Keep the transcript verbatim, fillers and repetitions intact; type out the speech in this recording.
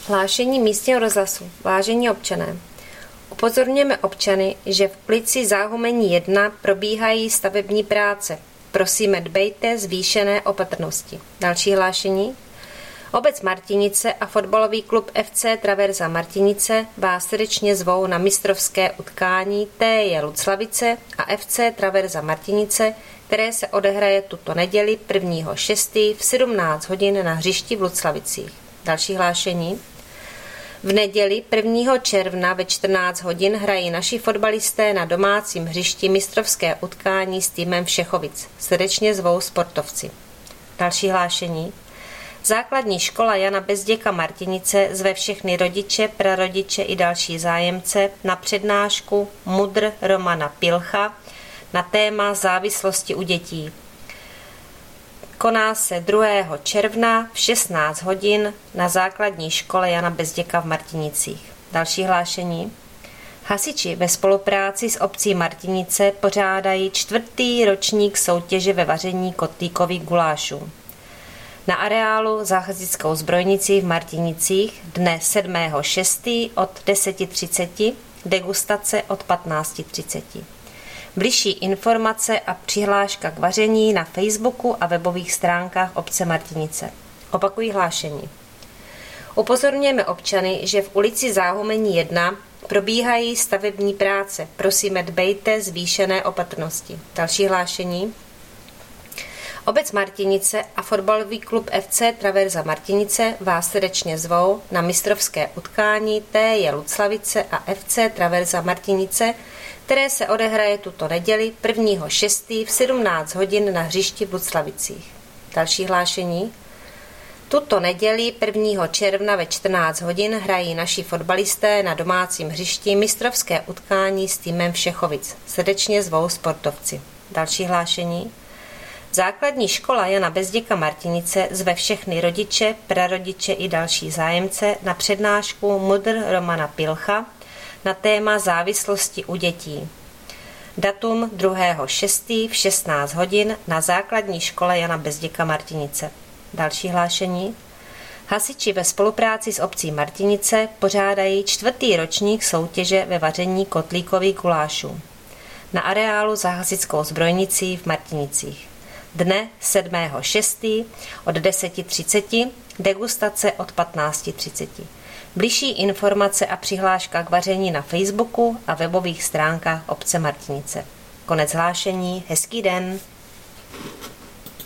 Hlášení místního rozhlasu. Vážení občané, upozorňujeme občany, že v ulici Záhumení jedna probíhají stavební práce. Prosíme, dbejte zvýšené opatrnosti. Další hlášení. Obec Martinice a fotbalový klub F C Traverza Martinice vás srdečně zvou na mistrovské utkání T J Luclavice a F C Traverza Martinice, které se odehraje tuto neděli prvního šestého v sedmnáct hodin na hřišti v Luclavicích. Další hlášení. V neděli prvního června ve čtrnáct hodin hrají naši fotbalisté na domácím hřišti mistrovské utkání s týmem Všechovic. Srdečně zvou sportovci. Další hlášení. Základní škola Jana Bezděka Martinice zve všechny rodiče, prarodiče i další zájemce na přednášku Mudr Romana Pilcha na téma závislosti u dětí. Koná se druhého června v šestnáct hodin na základní škole Jana Bezděka v Martinicích. Další hlášení. Hasiči ve spolupráci s obcí Martinice pořádají čtvrtý ročník soutěže ve vaření kotlíkových gulášů. Na areálu za hasičskou zbrojnicí v Martinicích dne sedmého šestého od deset třicet, degustace od patnáct třicet. Bližší informace a přihláška k vaření na Facebooku a webových stránkách obce Martinice. Opakují hlášení. Upozorňujeme občany, že v ulici Záhumení jedna probíhají stavební práce. Prosíme, dbejte zvýšené opatrnosti. Další hlášení. Obec Martinice a fotbalový klub F C Traverza Martinice vás srdečně zvou na mistrovské utkání T J Luclavice a F C Traverza Martinice, které se odehraje tuto neděli prvního šestého v sedmnáct hodin na hřišti v Luclavicích. Další hlášení. Tuto neděli prvního června ve čtrnáct hodin hrají naši fotbalisté na domácím hřišti mistrovské utkání s týmem Všechovic. Srdečně zvou sportovci. Další hlášení. Základní škola Jana Bezděka Martinice zve všechny rodiče, prarodiče i další zájemce na přednášku Mudr Romana Pilcha na téma závislosti u dětí. Datum druhého šestého v šestnáct hodin na základní škole Jana Bezděka Martinice. Další hlášení. Hasiči ve spolupráci s obcí Martinice pořádají čtvrtý ročník soutěže ve vaření kotlíkových gulášů. Na areálu za hasičskou zbrojnicí v Martinicích. Dne sedmého šestého od deset třicet, degustace od patnáct třicet. Bližší informace a přihláška k vaření na Facebooku a webových stránkách obce Martinice. Konec hlášení, hezký den.